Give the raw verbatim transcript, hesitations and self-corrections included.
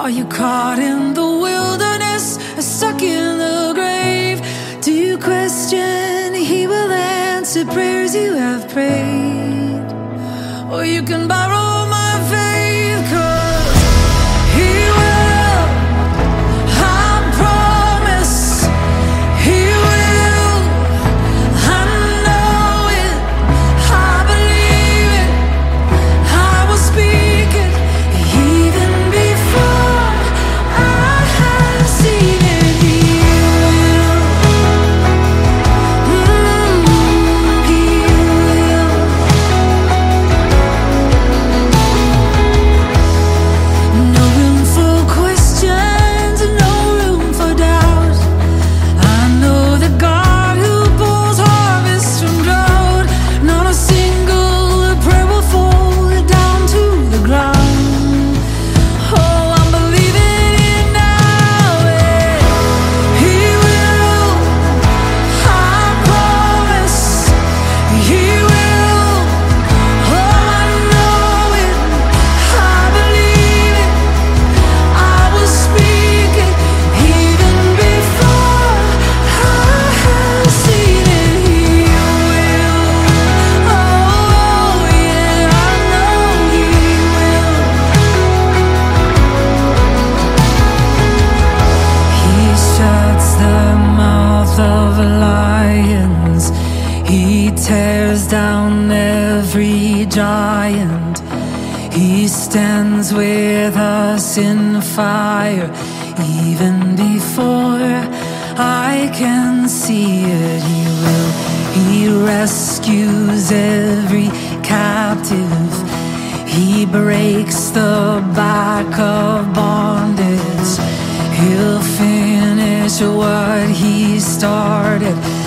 Are you caught in the wilderness, or stuck in the grave? Do you question? He will answer prayers you have prayed. Or you can borrow my faith, 'cause He will. I promise He will. I know it. I believe it. I will speak it even before I have seen it. He will. Mm, He will. No room for questions, no room for doubt. I know the God who pulls harvest from drought. Not a single prayer will fall down to the ground. Oh, I'm believing it now. eh. He will. I promise He will. Oh, I know it. I believe it. I will speak it even before I have seen it. He will. Oh, yeah, I know He will. He shuts the mouth of lions. He tears down every giant. He stands with us in fire even before I can see it. He will. He rescues every captive. He breaks the back of bondage. He'll finish what He started.